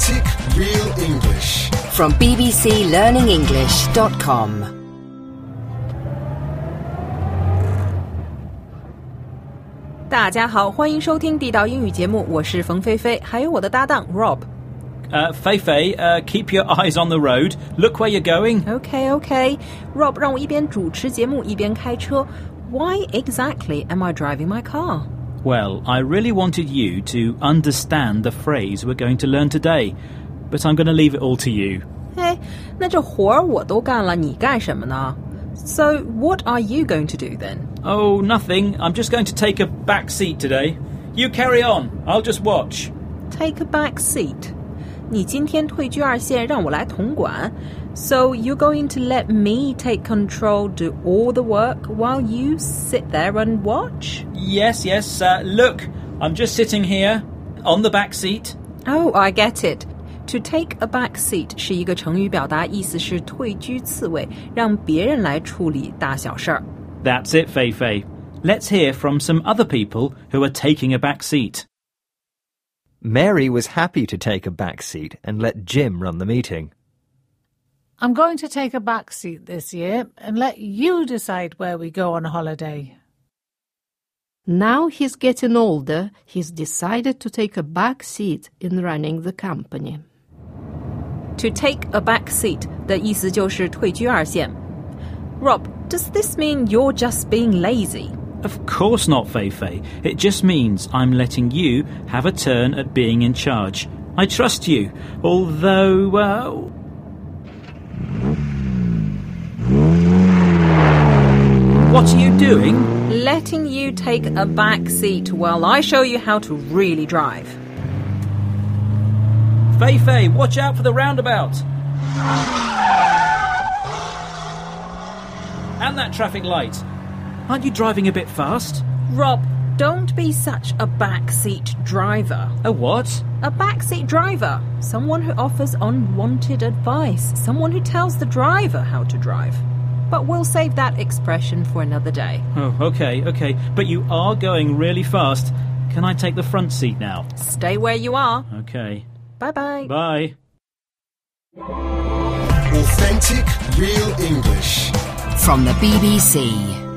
Authentic Real English from bbclearningenglish.com. 大家好，欢迎收听地道英语节目，我是冯菲菲，还有我的搭档 Rob。 Feifei, keep your eyes on the road. Look where you're going. Okay. Rob, 让我一边主持节目一边开车。Why exactly am I driving my car? Well, I really wanted you to understand the phrase we're going to learn today, but I'm going to leave it all to you. 嘿，那这活儿我都干了，你干什么呢？ So, what are you going to do then? Oh, nothing. I'm just going to take a back seat today. You carry on. I'll just watch. Take a back seat. 你今天退居二线，让我来统管。So, you're going to let me take control, do all the work, while you sit there and watch? Yes. Look, I'm just sitting here on the back seat. Oh, I get it. To take a back seat 是一个成语表达，意思是退居次位，让别人来处理大小事儿。 That's it, Feifei. Let's hear from some other people who are taking a back seat. Mary was happy to take a back seat and let Jim run the meeting. I'm going to take a back seat this year and let you decide where we go on holiday. Now he's getting older, he's decided to take a back seat in running the company. To take a back seat 的意思就是退居二线。 Rob, does this mean you're just being lazy? Of course not, Feifei. It just means I'm letting you have a turn at being in charge. I trust you, although, What are you doing? Letting you take a back seat while I show you how to really drive. Feifei, watch out for the roundabout. And that traffic light. Aren't you driving a bit fast? Rob, don't be such a backseat driver. A what? A backseat driver. Someone who offers unwanted advice. Someone who tells the driver how to drive. But we'll save that expression for another day. Oh, okay. But you are going really fast. Can I take the front seat now? Stay where you are. Okay. Bye-bye. Bye. Authentic Real English From the BBC.